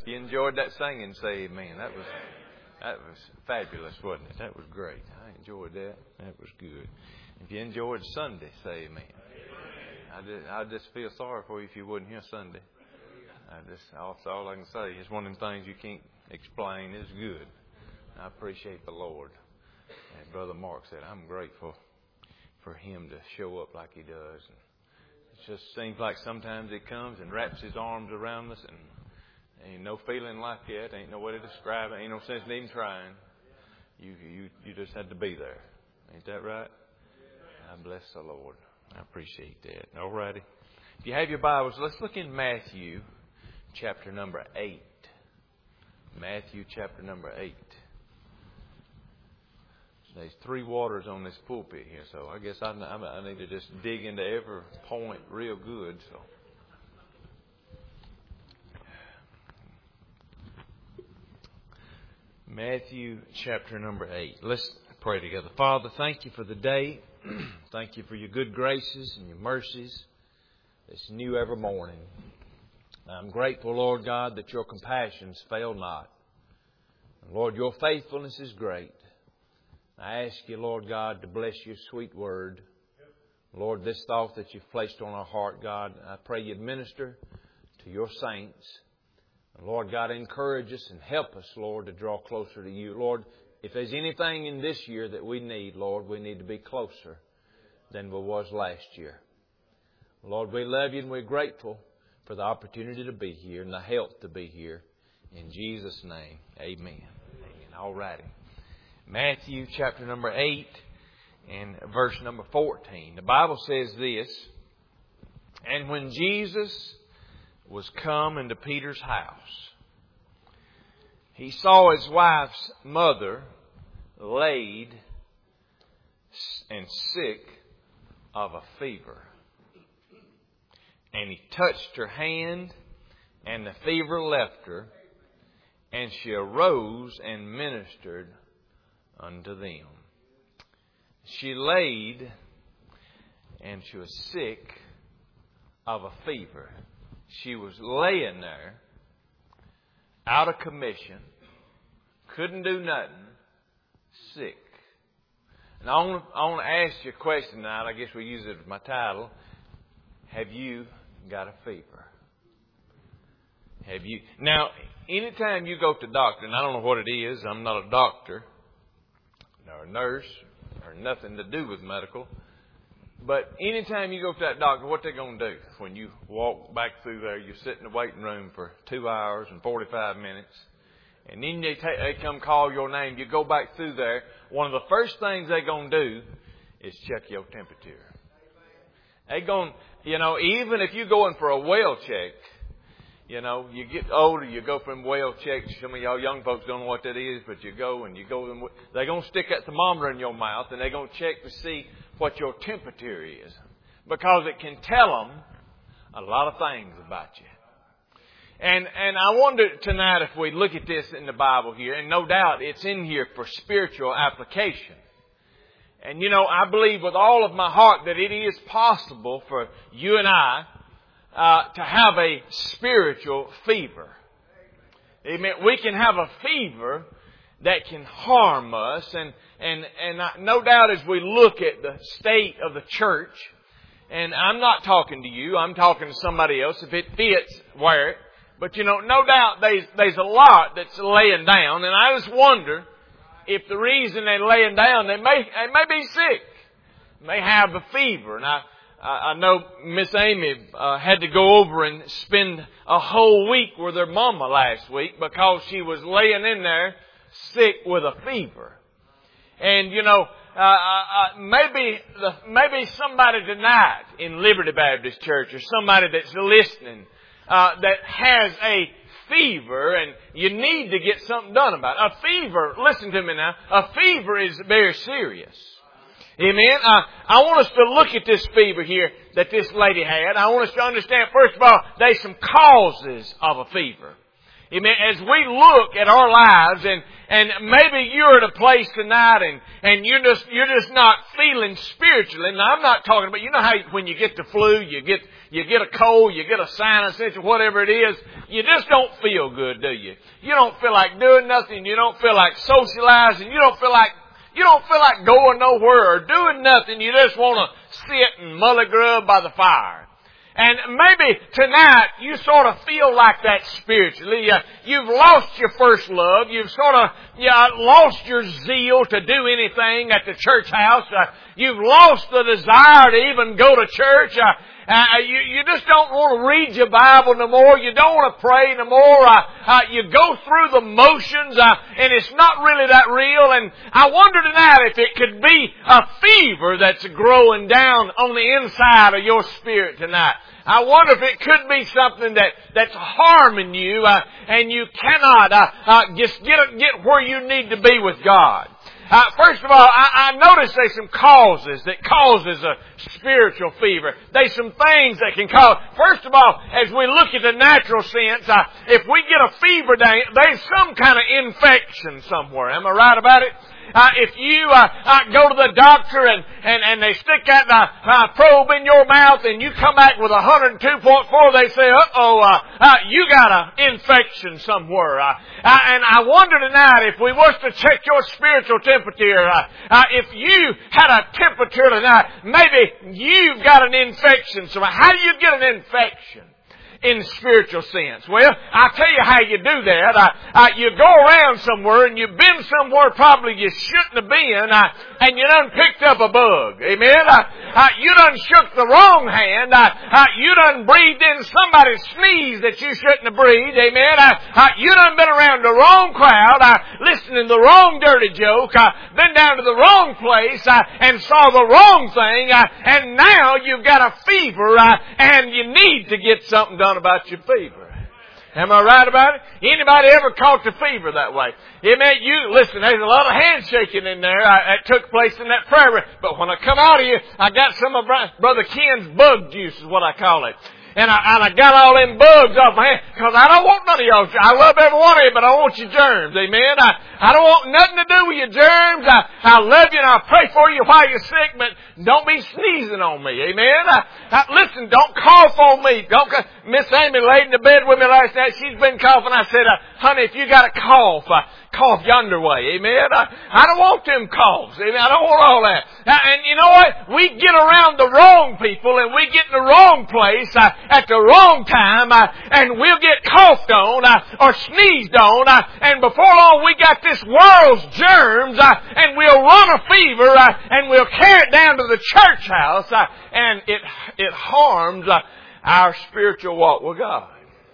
you enjoyed that singing, say amen. That was fabulous, wasn't it? That was great. I enjoyed that. That was good. If you enjoyed Sunday, say amen. I just feel sorry for you if you wasn't here Sunday. That's all I can say. It's one of the things you can't explain. It's good. I appreciate the Lord. As Brother Mark said, I'm grateful for Him to show up like He does. And it just seems like sometimes He comes and wraps His arms around us, and ain't no feeling like that. Ain't no way to describe it. Ain't no sense in even trying. You just had to be there. Ain't that right? I bless the Lord. I appreciate that. All righty. If you have your Bibles, let's look in Matthew chapter number 8. Matthew chapter number 8. There's 3 waters on this pulpit here, so I guess I need to just dig into every point real good. So, Matthew chapter number 8. Let's pray together. Father, thank you for the day. Thank you for your good graces and your mercies that's new every morning. I'm grateful, Lord God, that your compassions fail not. And Lord, your faithfulness is great. I ask you, Lord God, to bless your sweet word. Lord, this thought that you've placed on our heart, God, I pray you'd minister to your saints. And Lord God, encourage us and help us, Lord, to draw closer to you. Lord, if there's anything in this year that we need, Lord, we need to be closer than we was last year. Lord, we love you and we're grateful for the opportunity to be here and the help to be here. In Jesus' name, amen. Amen. All righty. Matthew chapter number 8 and verse number 14. The Bible says this, "And when Jesus was come into Peter's house, he saw his wife's mother laid and sick of a fever. And he touched her hand, and the fever left her, and she arose and ministered unto them." She laid, and she was sick of a fever. She was laying there, out of commission, couldn't do nothing, sick. And I want to ask you a question tonight. I guess we use it as my title. Have you got a fever? Have you? Now, anytime you go to the doctor, and I don't know what it is, I'm not a doctor, nor a nurse, or nothing to do with medical, but anytime you go to that doctor, what they're going to do? When you walk back through there, you sit in the waiting room for 2 hours and 45 minutes, and then they come call your name. You go back through there. One of the first things they're going to do is check your temperature. They're going, even if you go in for a well check, you get older, you go for them well checks. Some of y'all young folks don't know what that is, but you go. They're going to stick that thermometer in your mouth, and they're going to check to see what your temperature is, because it can tell them a lot of things about you. And I wonder tonight if we look at this in the Bible here, and no doubt it's in here for spiritual application. And I believe with all of my heart that it is possible for you and I to have a spiritual fever. Amen. We can have a fever that can harm us. And no doubt as we look at the state of the church, and I'm not talking to you, I'm talking to somebody else, if it fits, wear it. But no doubt there's a lot that's laying down, and I just wonder if the reason they're laying down, they may be sick, may have a fever. And I know Miss Amy had to go over and spend a whole week with her mama last week because she was laying in there sick with a fever. And maybe somebody tonight in Liberty Baptist Church, or somebody that's listening that has a fever, and you need to get something done about it. A fever, listen to me now, a fever is very serious. Amen. I want us to look at this fever here that this lady had. I want us to understand, first of all, there's some causes of a fever. Amen. As we look at our lives, and maybe you're at a place tonight and you're just not feeling spiritually. And I'm not talking about, you know how when you get the flu, you get a cold, you get a sinus itch, or whatever it is, you just don't feel good, do you? You don't feel like doing nothing, you don't feel like socializing, you don't feel like going nowhere or doing nothing. You just want to sit and mully grub by the fire. And maybe tonight you sort of feel like that spiritually. You've lost your first love. You've sort of lost your zeal to do anything at the church house. You've lost the desire to even go to church. You just don't want to read your Bible no more. You don't want to pray no more. You go through the motions, and it's not really that real. And I wonder tonight if it could be a fever that's growing down on the inside of your spirit tonight. I wonder if it could be something that's harming you, and you cannot just get where you need to be with God. First of all, I notice there's some causes that causes a spiritual fever. There's some things that can cause. First of all, as we look at the natural sense, if we get a fever, there's some kind of infection somewhere. Am I right about it? If you go to the doctor and they stick that probe in your mouth and you come back with 102.4, they say, you got an infection somewhere. And I wonder tonight if we was to check your spiritual temperature, if you had a temperature tonight, maybe you've got an infection somewhere. How do you get an infection in spiritual sense? Well, I'll tell you how you do that. You go around somewhere and you've been somewhere probably you shouldn't have been, and you done picked up a bug. Amen? You done shook the wrong hand. You done breathed in somebody's sneeze that you shouldn't have breathed. Amen? You done been around the wrong crowd, listening to the wrong dirty joke, been down to the wrong place, and saw the wrong thing, and now you've got a fever, and you need to get something done about your fever. Am I right about it? Anybody ever caught the fever that way? Amen. Listen, there's a lot of handshaking in there that took place in that prayer. But when I come out of here, I got some of Brother Ken's bug juice is what I call it. And I got all them bugs off my hand. Because I don't want none of y'all. I love every one of you, but I want your germs. Amen. I don't want nothing to do with your germs. I love you and I'll pray for you while you're sick, but don't be sneezing on me. Amen. Listen, don't cough on me. Miss Amy laid in the bed with me last night. She's been coughing. I said, honey, if you got a cough, cough yonder way. Amen. I don't want them coughs. Amen. I don't want all that. And you know what? We get around the wrong people and we get in the wrong place at the wrong time, and we'll get coughed on or sneezed on, and before long we got this world's germs, and we'll run a fever, and we'll carry it down to the church house, and it harms our spiritual walk with God.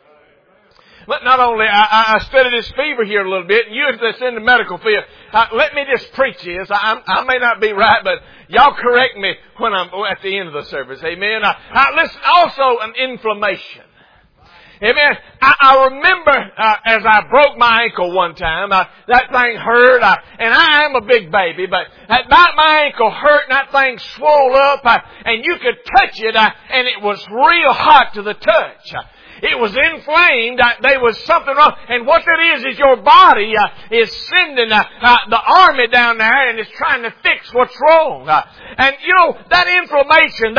But not only, I studied this fever here a little bit, and you that's in the medical field, let me just preach this. I may not be right, but y'all correct me when I'm at the end of the service. Amen. Listen, also an inflammation. Amen. I remember as I broke my ankle one time, that thing hurt, and I am a big baby, but about my ankle hurt, and that thing swole up, and you could touch it, and it was real hot to the touch. It was inflamed. There was something wrong. And what that is your body is sending the army down there and is trying to fix what's wrong. And you know, that inflammation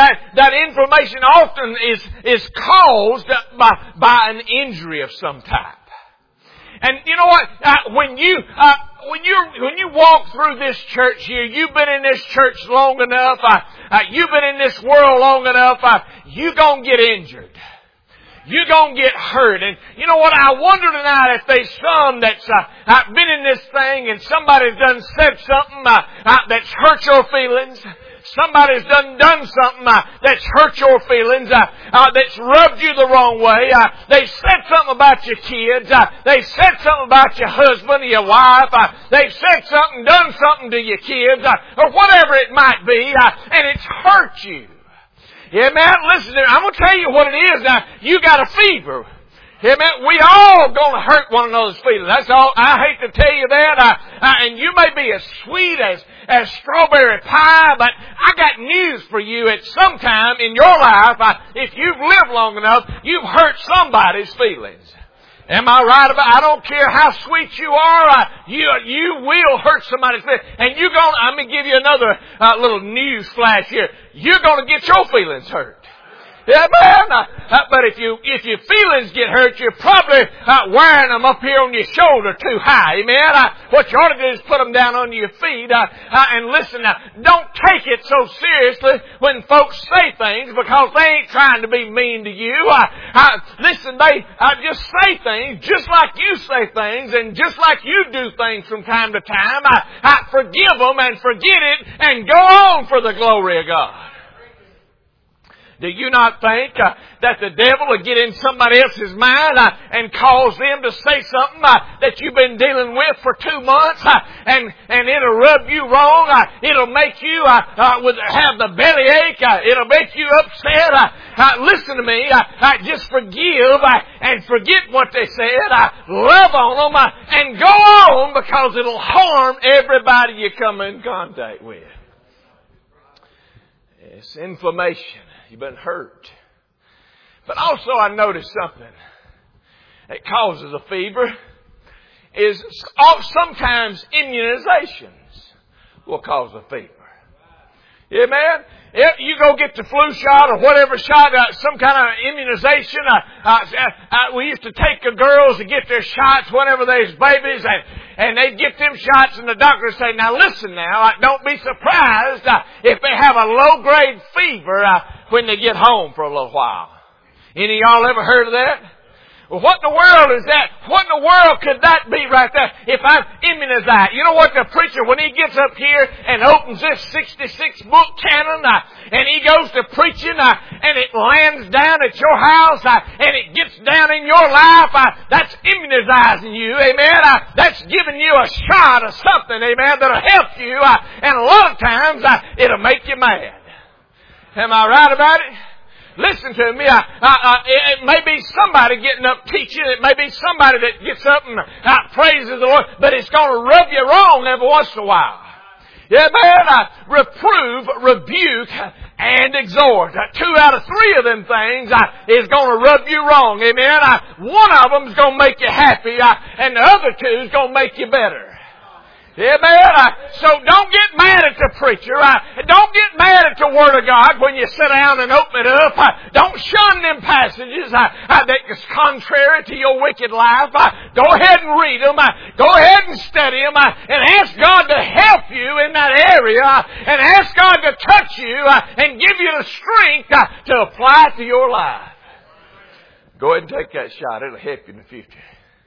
often is caused by an injury of some type. And you know what? When you walk through this church here, you've been in this church long enough, you've been in this world long enough, you're going to get injured. You're going to get hurt. And you know what? I wonder tonight if there's some that's been in this thing and somebody's done said something that's hurt your feelings. Somebody's done something that's hurt your feelings, that's rubbed you the wrong way. They've said something about your kids. They've said something about your husband or your wife. They've said something, done something to your kids, or whatever it might be, and it's hurt you. Yeah, man, listen, I'm going to tell you what it is now. You got a fever. Yeah, man, we all going to hurt one another's feelings. That's all. I hate to tell you that. And you may be as sweet as strawberry pie, but I got news for you. At some time in your life, if you've lived long enough, you've hurt somebody's feelings. Am I right about? I don't care how sweet you are. You will hurt somebody's feelings, and you're going. I'm going to give you another little news flash here. You're going to get your feelings hurt. Yeah, man. But if your feelings get hurt, you're probably wearing them up here on your shoulder too high. Amen. What you ought to do is put them down under your feet. And listen now, don't take it so seriously when folks say things, because they ain't trying to be mean to you. Listen, they just say things just like you say things, and just like you do things from time to time. Forgive them and forget it and go on for the glory of God. Do you not think that the devil will get in somebody else's mind and cause them to say something that you've been dealing with for 2 months, and it'll rub you wrong? It'll make you have the bellyache. It'll make you upset. Listen to me. Just forgive and forget what they said. Love on them and go on, because it'll harm everybody you come in contact with. It's inflammation. You've been hurt. But also I noticed something that causes a fever is sometimes immunizations will cause a fever. Amen? If you go get the flu shot or whatever shot, some kind of immunization. We used to take the girls to get their shots whenever there's babies, and they'd get them shots, and the doctor would say, now listen now, don't be surprised if they have a low-grade fever when they get home for a little while. Any of y'all ever heard of that? Well, what in the world is that? What in the world could that be right there? If I'm immunized. You know what, the preacher, when he gets up here and opens this 66-book canon, and he goes to preaching, and it lands down at your house, and it gets down in your life, that's immunizing you, amen? That's giving you a shot of something, amen, that'll help you, and a lot of times, it'll make you mad. Am I right about it? Listen to me. It may be somebody getting up teaching. It may be somebody that gets up and praises the Lord. But it's going to rub you wrong every once in a while. Yeah, man. Reprove, rebuke, and exhort. 2 out of 3 of them things is going to rub you wrong. Amen. One of them is going to make you happy, and the other 2 is going to make you better. Amen. So don't get mad at the preacher. Don't get mad at the Word of God when you sit down and open it up. Don't shun them passages that is contrary to your wicked life. Go ahead and read them. Go ahead and study them. And ask God to help you in that area. And ask God to touch you and give you the strength to apply it to your life. Go ahead and take that shot. It'll help you in the future.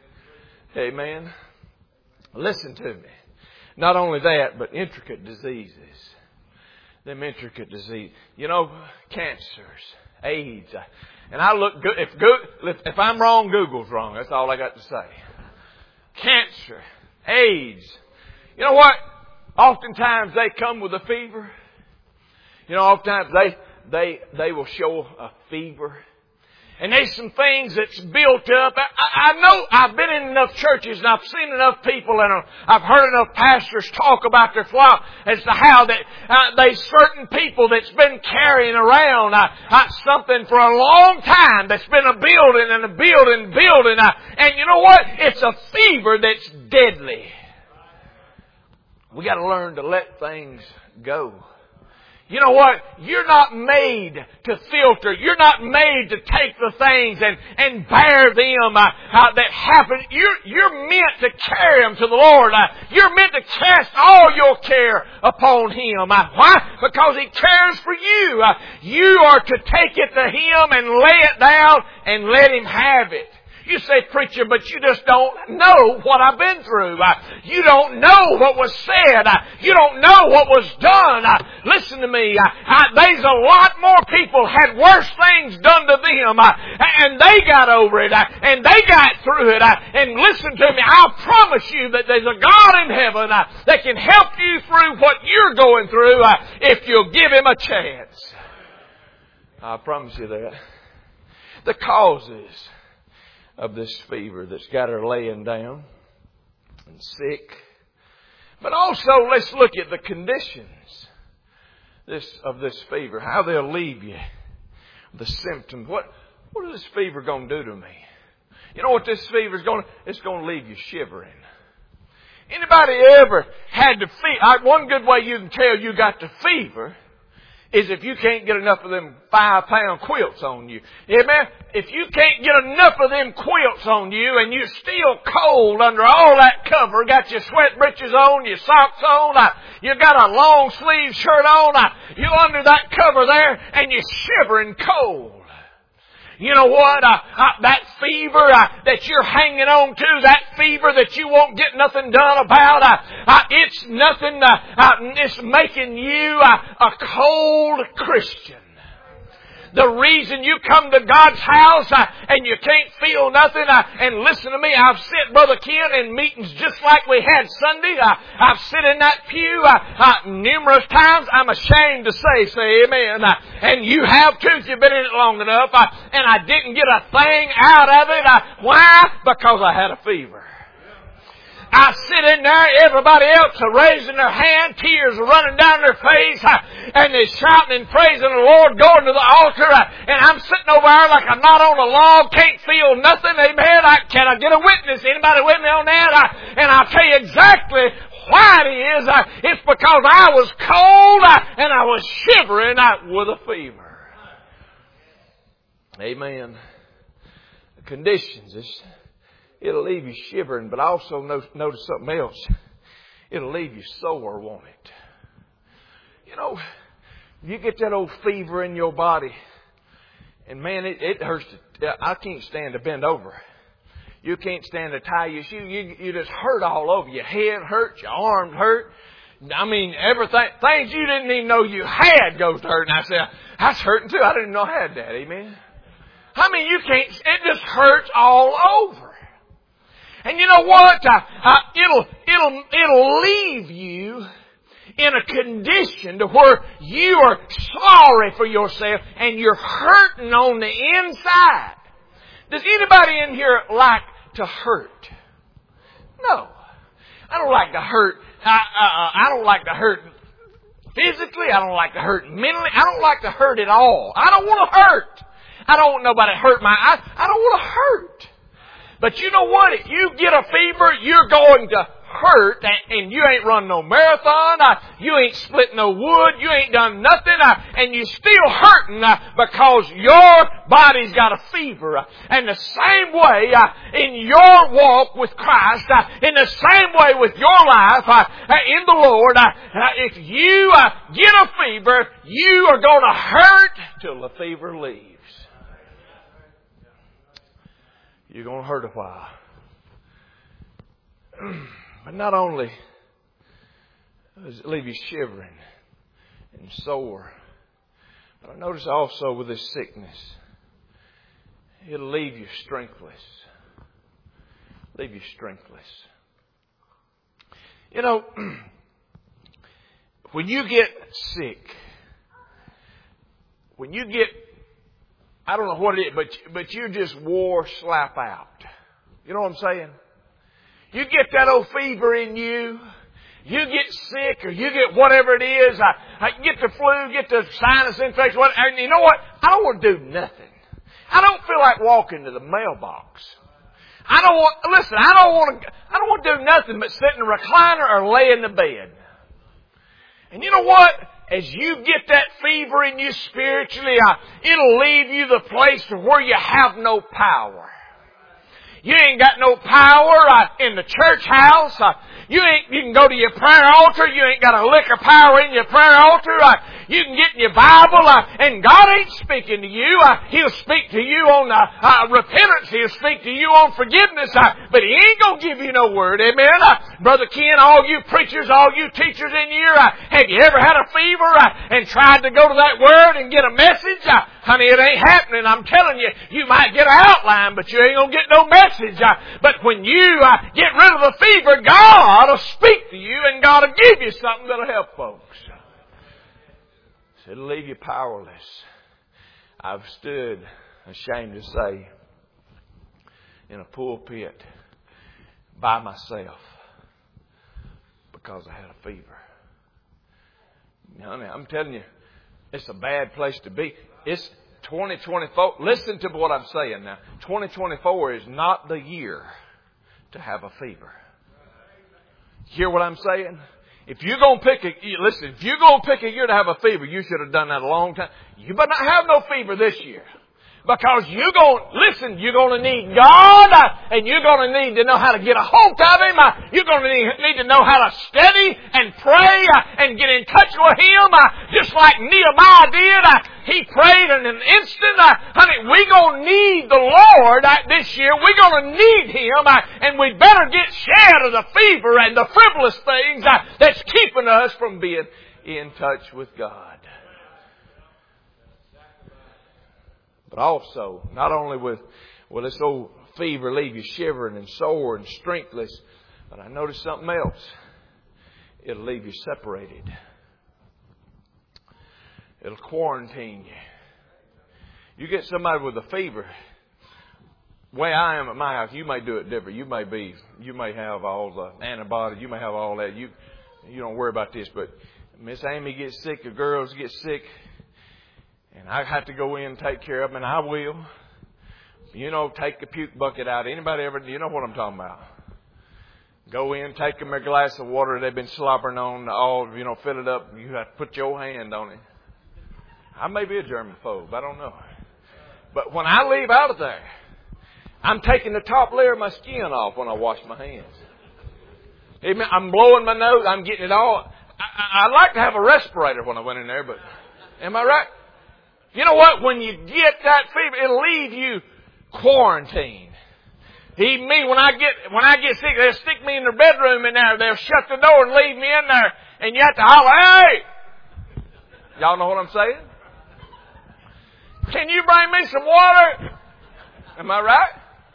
Amen. Listen to me. Not only that, but intricate diseases. Them intricate diseases. You know, cancers, AIDS. And I look good. If I'm wrong, Google's wrong. That's all I got to say. Cancer, AIDS. You know what? Oftentimes they come with a fever. You know, oftentimes they will show a fever. And there's some things that's built up. I know I've been in enough churches and I've seen enough people and I've heard enough pastors talk about their flock as to how that there's certain people that's been carrying around something for a long time that's been a building and a building. And you know what? It's a fever that's deadly. We got to learn to let things go. You know what? You're not made to filter. You're not made to take the things and bear them that happen. You're meant to carry them to the Lord. You're meant to cast all your care upon Him. Why? Because He cares for you. You are to take it to Him and lay it down and let Him have it. You say, preacher, but you just don't know what I've been through. You don't know what was said. You don't know what was done. Listen to me. There's a lot more people had worse things done to them. And they got over it. And they got through it. And listen to me. I'll promise you that there's a God in heaven that can help you through what you're going through if you'll give Him a chance. I promise you that. The causes of this fever that's got her laying down and sick. But also, let's look at the conditions of this fever, how they'll leave you, the symptoms. What is this fever going to do to me? You know what this fever is going to? It's going to leave you shivering. Anybody ever had the fever? One good way you can tell you got the fever is if you can't get enough of them 5-pound quilts on you. Amen? If you can't get enough of them quilts on you and you're still cold under all that cover, got your sweat breeches on, your socks on, you got a long sleeve shirt on, you're under that cover there and you're shivering cold. You know what? That fever that you're hanging on to, that fever that you won't get nothing done about, it's nothing, it's making you a cold Christian. The reason you come to God's house and you can't feel nothing, and listen to me, I've sat, Brother Ken, in meetings just like we had Sunday. I've sat in that pew numerous times. I'm ashamed to say amen. And you have too if you've been in it long enough. And I didn't get a thing out of it. Why? Because I had a fever. I sit in there, everybody else are raising their hand, tears are running down their face, and they're shouting and praising the Lord, going to the altar, and I'm sitting over there like I'm not on a log, can't feel nothing, amen. Can I get a witness? Anybody with me on that? And I'll tell you exactly why it is. It's because I was cold, and I was shivering with a fever. Amen. The conditions is... It'll leave you shivering, but also notice something else. It'll leave you sore, won't it? You know, you get that old fever in your body, and man, it hurts. I can't stand to bend over. You can't stand to tie your shoe. You just hurt all over. Your head hurts, your arms hurt. I mean, everything, things you didn't even know you had goes to hurt. And I said, that's hurting too. I didn't know I had that. Amen. I mean, you can't, it just hurts all over. And you know what? It'll leave you in a condition to where you are sorry for yourself and you're hurting on the inside. Does anybody in here like to hurt? No. I don't like to hurt. I don't like to hurt physically. I don't like to hurt mentally. I don't like to hurt at all. I don't want to hurt. I don't want nobody to hurt my eyes. I don't want to hurt. But you know what? If you get a fever, you're going to hurt, and you ain't run no marathon, you ain't split no wood, you ain't done nothing, and you're still hurting because your body's got a fever. And the same way in your walk with Christ, in the same way with your life in the Lord, if you get a fever, you are going to hurt till the fever leaves. You're going to hurt a while. But not only does it leave you shivering and sore, but I notice also with this sickness, it'll leave you strengthless. Leave you strengthless. You know, when you get sick, when you get, I don't know what it is, but you just wore slap out. You know what I'm saying? You get that old fever in you. You get sick or you get whatever it is. Get the flu, get the sinus infection. And you know what? I don't want to do nothing. I don't feel like walking to the mailbox. I don't want to do nothing but sit in a recliner or lay in the bed. And you know what? As you get that fever in you spiritually, it'll leave you the place to where you have no power. You ain't got no power in the church house. You can go to your prayer altar. You ain't got a lick of power in your prayer altar. You can get in your Bible, and God ain't speaking to you. He'll speak to you on repentance. He'll speak to you on forgiveness. But He ain't going to give you no word. Amen? Brother Ken, all you preachers, all you teachers in here, have you ever had a fever and tried to go to that word and get a message? Honey, it ain't happening. I'm telling you, you might get an outline, but you ain't going to get no message. But when you get rid of the fever, God will speak to you and God will give you something that'll help folks. So it'll leave you powerless. I've stood, ashamed to say, in a pulpit by myself because I had a fever. Honey, I'm telling you, it's a bad place to be. 2024, listen to what I'm saying now. 2024 is not the year to have a fever. Hear what I'm saying? If you're going to pick if you're going to pick a year to have a fever, you should have done that a long time. You better not have no fever this year. Because you're going to need God, and you're going to need to know how to get a hold of Him. You're going to need to know how to study and pray and get in touch with Him, just like Nehemiah did. He prayed in an instant. Honey, we're going to need the Lord this year. We're going to need Him, and we better get shed of the fever and the frivolous things that's keeping us from being in touch with God. But also, not only will this old fever leave you shivering and sore and strengthless, but I noticed something else. It'll leave you separated. It'll quarantine you. You get somebody with a fever. The way I am at my house, you may do it different. You may have all the antibiotics. You may have all that. You don't worry about this. But Miss Amy gets sick, the girls get sick. And I have to go in and take care of them, and I will. Take the puke bucket out. Anybody ever, you know what I'm talking about. Go in, take them a glass of water they've been slobbering on, fill it up. You have to put your hand on it. I may be a germaphobe, I don't know. But when I leave out of there, I'm taking the top layer of my skin off when I wash my hands. I'm blowing my nose, I'm getting it all. I'd like to have a respirator when I went in there, but am I right? You know what? When you get that fever, it'll leave you quarantined. When I get sick, they'll stick me in their bedroom in there. They'll shut the door and leave me in there. And you have to holler, hey! Y'all know what I'm saying? Can you bring me some water? Am I right?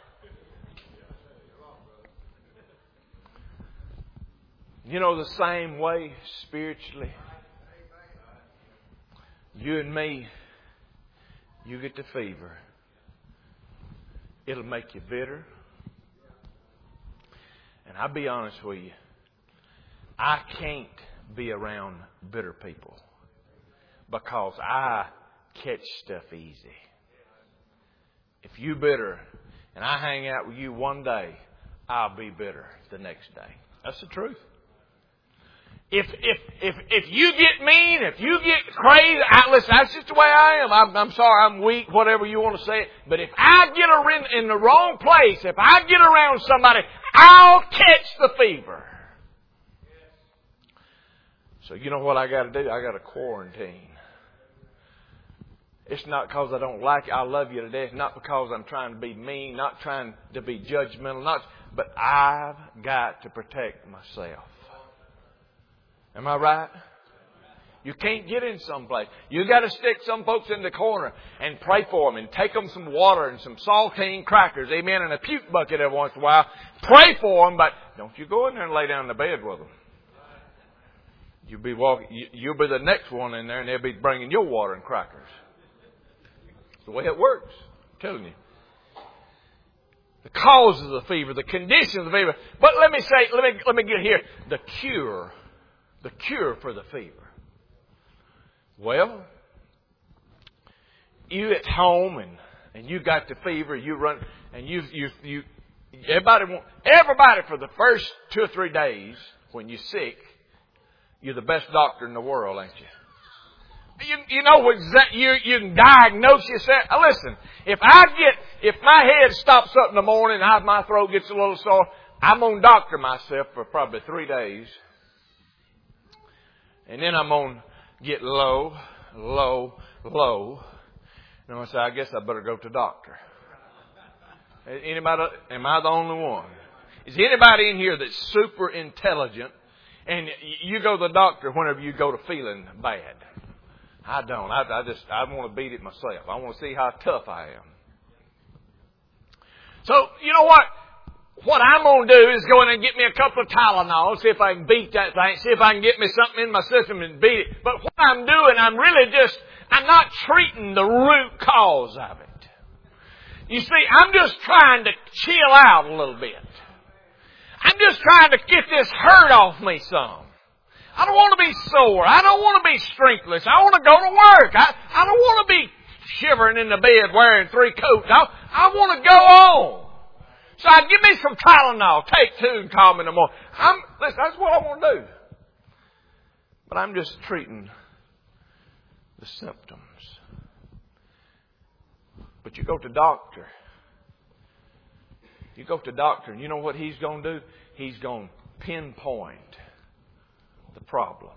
The same way spiritually. You and me, you get the fever. It'll make you bitter. And I'll be honest with you. I can't be around bitter people. Because I catch stuff easy. If you bitter and I hang out with you one day, I'll be bitter the next day. That's the truth. If you get mean, if you get crazy, listen, that's just the way I am. I'm sorry, I'm weak, whatever you want to say. But if I get in the wrong place, if I get around somebody, I'll catch the fever. So you know what I got to do? I got to quarantine. It's not because I don't like you. I love you to death. Not because I'm trying to be mean, not trying to be judgmental, but I've got to protect myself. Am I right? You can't get in someplace. You got to stick some folks in the corner and pray for them and take them some water and some saltine crackers, amen, and a puke bucket every once in a while. Pray for them, but don't you go in there and lay down in the bed with them. You'll be the next one in there and they'll be bringing your water and crackers. It's the way it works. I'm telling you. The cause of the fever, the condition of the fever. But let me get here. The cure for the fever. Well, you at home and you got the fever, you run and everybody for the first 2 or 3 days when you're sick, you're the best doctor in the world, ain't you? You know you can diagnose yourself. Listen, if my head stops up in the morning and my throat gets a little sore, I'm going to doctor myself for probably 3 days. And then I'm going to get low. And I say, I guess I better go to the doctor. Anybody? Am I the only one? Is anybody in here that's super intelligent and you go to the doctor whenever you go to feeling bad? I don't. I want to beat it myself. I want to see how tough I am. So, you know what? What I'm going to do is go in and get me a couple of Tylenol, see if I can beat that thing, see if I can get me something in my system and beat it. But what I'm doing, I'm not treating the root cause of it. You see, I'm just trying to chill out a little bit. I'm just trying to get this hurt off me some. I don't want to be sore. I don't want to be strengthless. I want to go to work. I don't want to be shivering in the bed wearing 3 coats. I want to go on. So I give me some Tylenol, take 2 and call me in the morning. Listen, that's what I want to do. But I'm just treating the symptoms. But you go to doctor. You go to doctor and you know what he's going to do? He's going to pinpoint the problem.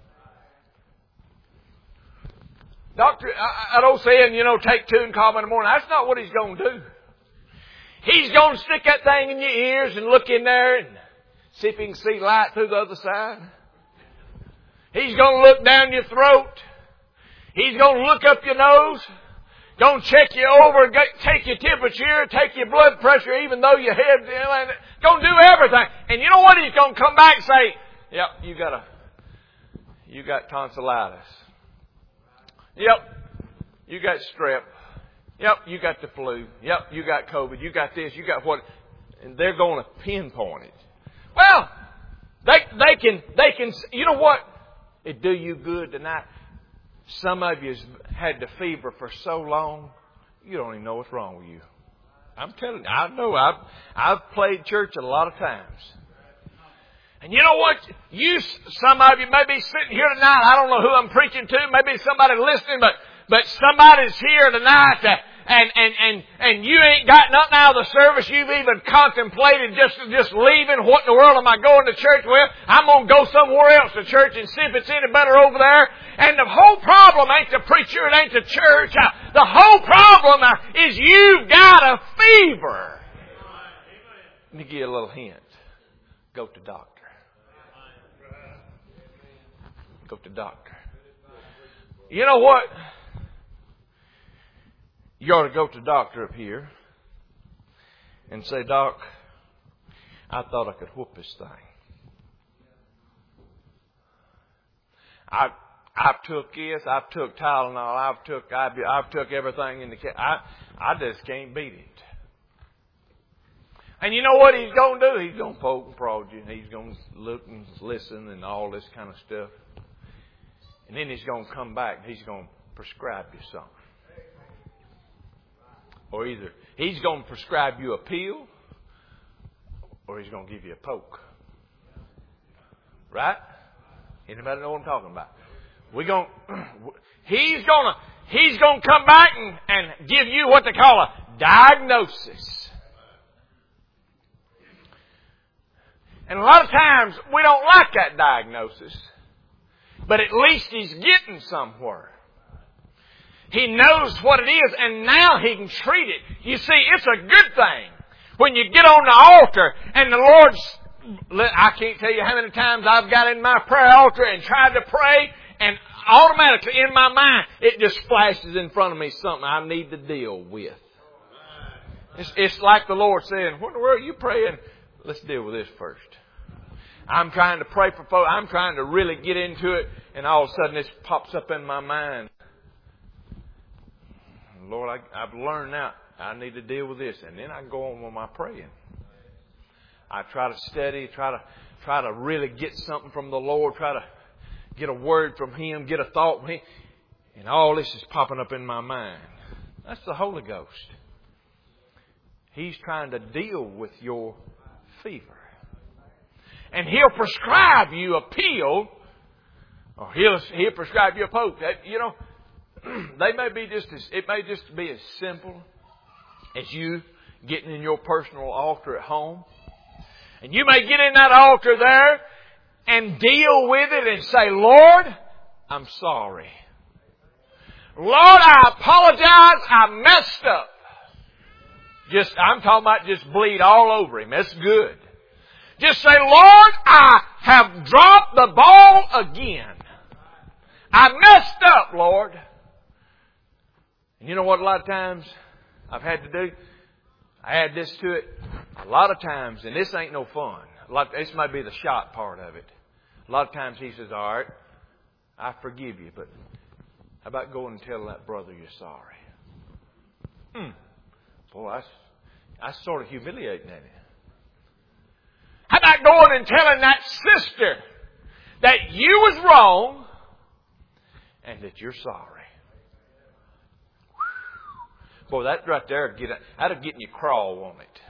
Doctor, I don't saying, take 2 and call me in the morning. That's not what he's going to do. He's going to stick that thing in your ears and look in there and see if he can see light through the other side. He's going to look down your throat. He's going to look up your nose. Going to check you over, take your temperature, take your blood pressure, even though your head, going to do everything. And you know what? He's going to come back and say, yep, you got tonsillitis. Yep, you got strep. Yep, you got the flu. Yep, you got COVID. You got this. You got what? And they're going to pinpoint it. Well, they can. You know what? It do you good tonight. Some of you's had the fever for so long, you don't even know what's wrong with you. I'm telling you, I know. I've played church a lot of times. And you know what? Some of you may be sitting here tonight. I don't know who I'm preaching to. Maybe somebody listening, but somebody's here tonight, and you ain't got nothing out of the service. You've even contemplated just leaving. What in the world am I going to church with? I'm going to go somewhere else to church and see if it's any better over there. And the whole problem ain't the preacher. It ain't the church. The whole problem is you've got a fever. Let me give you a little hint. Go to doctor. Go to doctor. You know what? You ought to go to doctor up here and say, Doc, I thought I could whoop this thing. I've took this, I've took Tylenol, I've took everything in the kit. I just can't beat it. And you know what he's going to do? He's going to poke and prod you, and he's going to look and listen and all this kind of stuff. And then he's going to come back and he's going to prescribe you something. Or either he's going to prescribe you a pill, or he's going to give you a poke. Right? Anybody know what I'm talking about? He's going to come back and give you what they call a diagnosis. And a lot of times we don't like that diagnosis, but at least he's getting somewhere. He knows what it is, and now he can treat it. You see, it's a good thing when you get on the altar and the Lord's... I can't tell you how many times I've got in my prayer altar and tried to pray, and automatically in my mind it just flashes in front of me something I need to deal with. It's like the Lord saying, what in the world are you praying? Let's deal with this first. I'm trying to pray for folks. I'm trying to really get into it, and all of a sudden this pops up in my mind. Lord, I've learned now I need to deal with this, and then I go on with my praying. I try to study, try to really get something from the Lord, try to get a word from Him, get a thought from Him, and all this is popping up in my mind. That's the Holy Ghost. He's trying to deal with your fever. And He'll prescribe you a pill, or He'll prescribe you a poke. It may just be as simple as you getting in your personal altar at home. And you may get in that altar there and deal with it and say, Lord, I'm sorry. Lord, I apologize. I messed up. I'm talking about just bleed all over Him. That's good. Just say, Lord, I have dropped the ball again. I messed up, Lord. And you know what a lot of times I've had to do? I add this to it. A lot of times, and this ain't no fun. This might be the shot part of it. A lot of times He says, all right, I forgive you, but how about going and telling that brother you're sorry? Boy, that's sort of humiliating, ain't it? How about going and telling that sister that you was wrong and that you're sorry? Boy, that right there, that'll get in your crawl, won't it?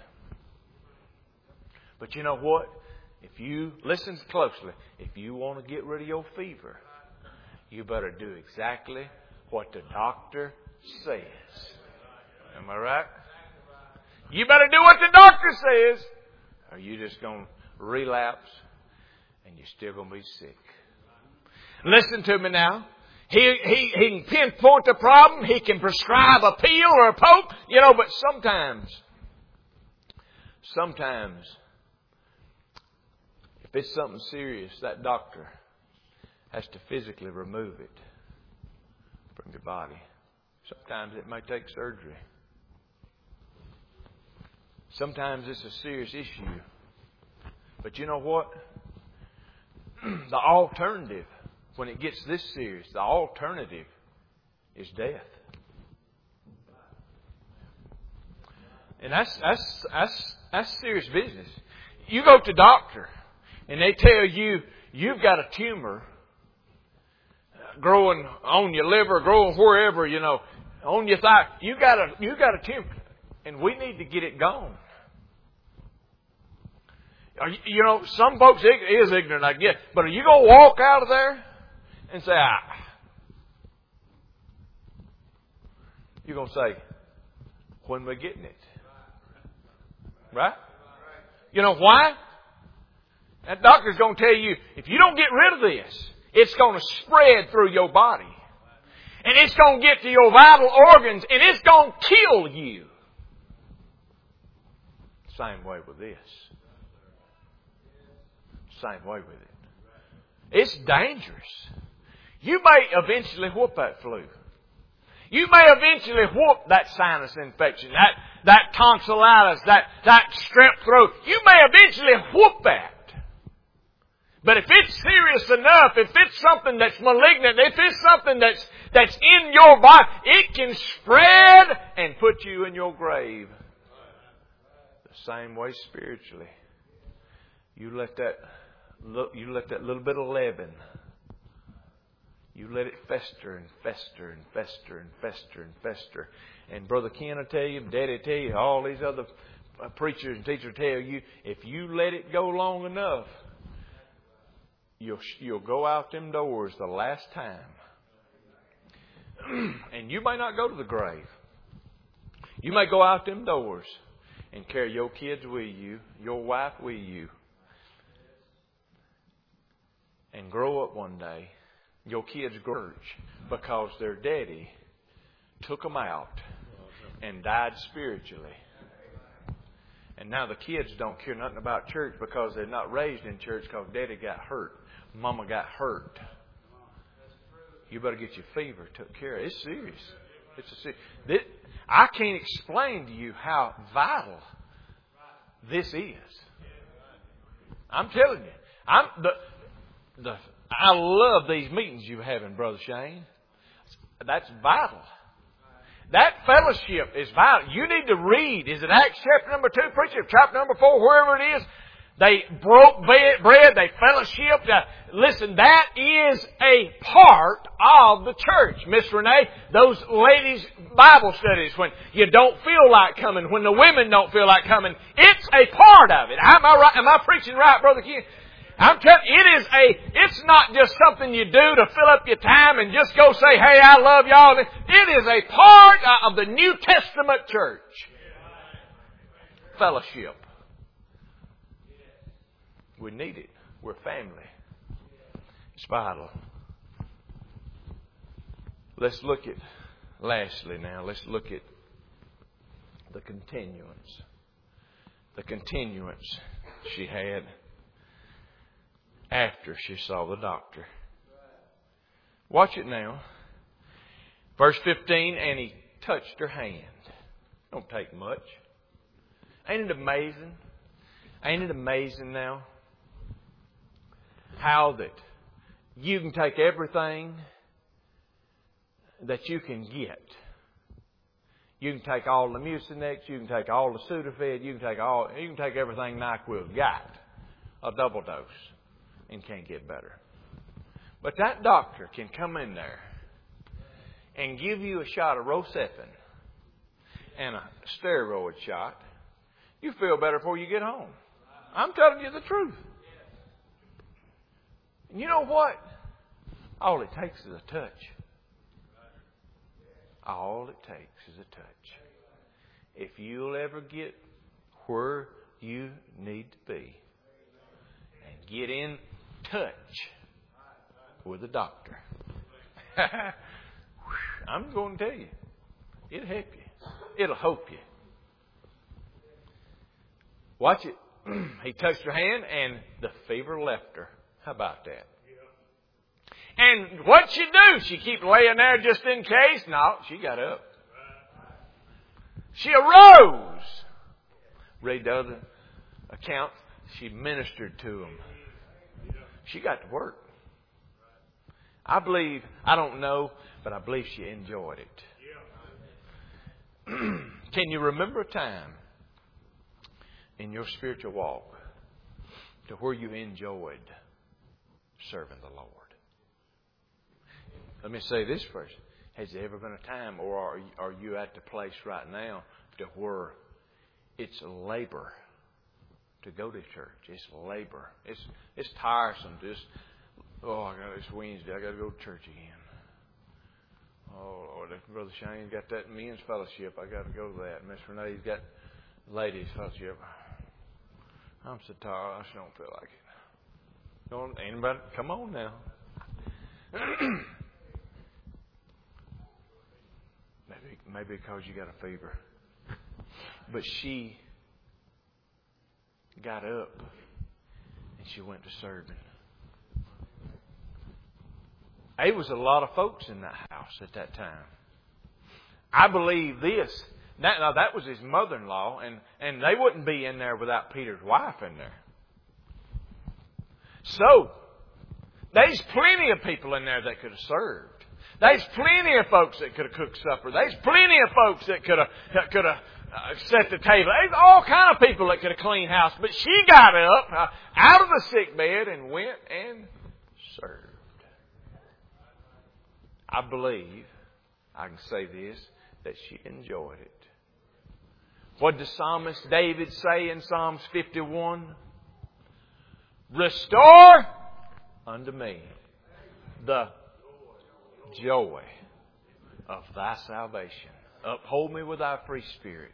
But you know what? If you listen closely, if you want to get rid of your fever, you better do exactly what the doctor says. Am I right? You better do what the doctor says, or you just going to relapse and you're still going to be sick. Listen to me now. He can pinpoint the problem. He can prescribe a pill or a poke, but sometimes, if it's something serious, that doctor has to physically remove it from your body. Sometimes it may take surgery. Sometimes it's a serious issue. But you know what? The alternative, when it gets this serious, the alternative is death. And that's serious business. You go to the doctor and they tell you you've got a tumor growing on your liver, growing wherever, on your thigh. You got a tumor, and we need to get it gone. Some folks is ignorant, I guess, but are you going to walk out of there and say, you're going to say, when we're getting it. Right? You know why? That doctor's going to tell you, if you don't get rid of this, it's going to spread through your body. And it's going to get to your vital organs, and it's going to kill you. Same way with this. Same way with it. It's dangerous. You may eventually whoop that flu. You may eventually whoop that sinus infection, that tonsillitis, that strep throat. You may eventually whoop that. But if it's serious enough, if it's something that's malignant, if it's something that's in your body, it can spread and put you in your grave. The same way spiritually. You let that little bit of leaven, you let it fester and fester and fester and fester and fester. And Brother Ken will tell you, Daddy will tell you, all these other preachers and teachers tell you, if you let it go long enough, you'll go out them doors the last time. And you may not go to the grave. You may go out them doors and carry your kids with you, your wife with you. And grow up one day. Your kids grow because their daddy took them out and died spiritually. And now the kids don't care nothing about church because they're not raised in church because daddy got hurt. Mama got hurt. You better get your fever took care of. It's serious. I can't explain to you how vital this is. I'm telling you. I love these meetings you're having, Brother Shane. That's vital. That fellowship is vital. You need to read. Is it Acts chapter number 2, preacher? Chapter number 4, wherever it is. They broke bread. They fellowshiped. Listen, that is a part of the church. Miss Renee, those ladies' Bible studies, when you don't feel like coming, when the women don't feel like coming, it's a part of it. Am I right? Am I preaching right, Brother Ken? I'm telling you, it's not just something you do to fill up your time and just go say, hey, I love y'all. It is a part of the New Testament church. Fellowship. We need it. We're family. It's vital. Let's look at, lastly now, let's look at the continuance. The continuance she had after she saw the doctor. Watch it now. Verse 15, and he touched her hand. Don't take much. Ain't it amazing? Ain't it amazing now? How that you can take everything that you can get. You can take all the Mucinex, you can take all the Sudafed, you can take everything NyQuil got, a double dose, and can't get better. But that doctor can come in there and give you a shot of Rocephin and a steroid shot, you feel better before you get home. I'm telling you the truth. And you know what? All it takes is a touch. All it takes is a touch. If you'll ever get where you need to be and get in touch with a doctor, I'm going to tell you, it'll help you. It'll help you. Watch it. He touched her hand and the fever left her. How about that? And what'd she do? She keep laying there just in case? No, she got up. She arose. Read the other account. She ministered to him. She got to work. I believe, I don't know, but I believe she enjoyed it. Can you remember a time in your spiritual walk to where you enjoyed serving the Lord? Let me say this first. Has there ever been a time, or are you at the place right now to where it's labor to go to church? It's labor. It's tiresome. It's Wednesday. I got to go to church again. Oh Lord, if Brother Shane's got that men's fellowship, I got to go to that. Miss Renee's got ladies fellowship. I'm so tired. I just don't feel like it. Don't anybody? Come on now. Maybe because you got a fever. But she got up and she went to serving. There was a lot of folks in that house at that time. I believe this. Now that was his mother-in-law, and they wouldn't be in there without Peter's wife in there. So, there's plenty of people in there that could have served. There's plenty of folks that could have cooked supper. There's plenty of folks that could have set the table. There's all kind of people that could have cleaned house. But she got up out of the sick bed and went and served. I believe, I can say this, that she enjoyed it. What did the psalmist David say in Psalms 51? Restore unto me the joy of thy salvation. Uphold me with thy free spirit.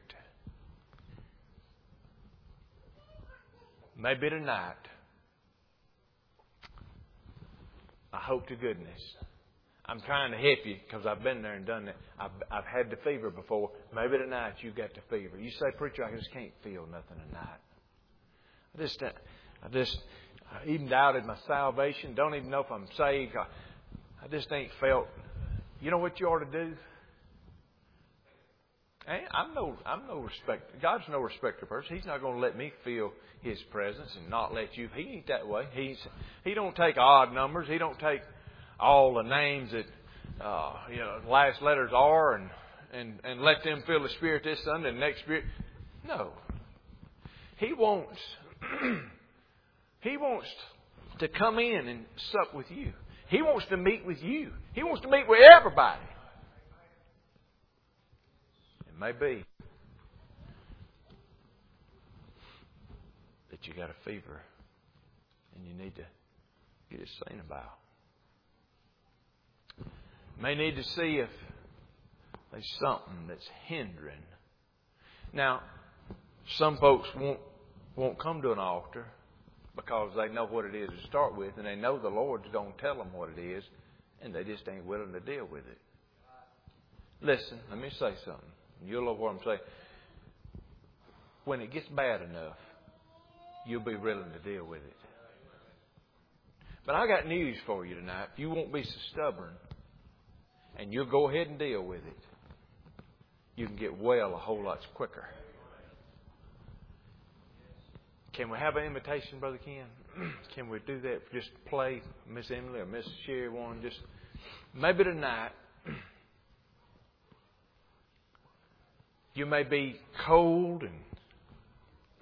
Maybe tonight, I hope to goodness, I'm trying to help you because I've been there and done that. I've had the fever before. Maybe tonight you got the fever. You say, preacher, I just can't feel nothing tonight. I even doubted my salvation. Don't even know if I'm saved. I just ain't felt. You know what you ought to do? I'm no respect. God's no respecter of person. He's not going to let me feel His presence and not let you. He ain't that way. He don't take odd numbers. He don't take all the names that last letters are and let them feel the Spirit this Sunday and next Spirit. No. He wants to come in and sup with you. He wants to meet with you. He wants to meet with everybody. It may be that you got a fever and you need to get it seen about. May need to see if there's something that's hindering. Now, some folks won't come to an altar because they know what it is to start with, and they know the Lord's going to tell them what it is, and they just ain't willing to deal with it. Listen, let me say something. You'll know what I'm saying. When it gets bad enough, you'll be willing to deal with it. But I got news for you tonight. If you won't be so stubborn, and you'll go ahead and deal with it, you can get well a whole lot quicker. Can we have an invitation, Brother Ken? Can we do that? Just play Miss Emily or Miss Sherry one. Just maybe tonight. You may be cold and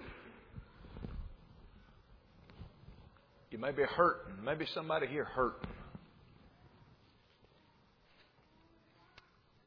you may be hurting. Maybe somebody here hurting.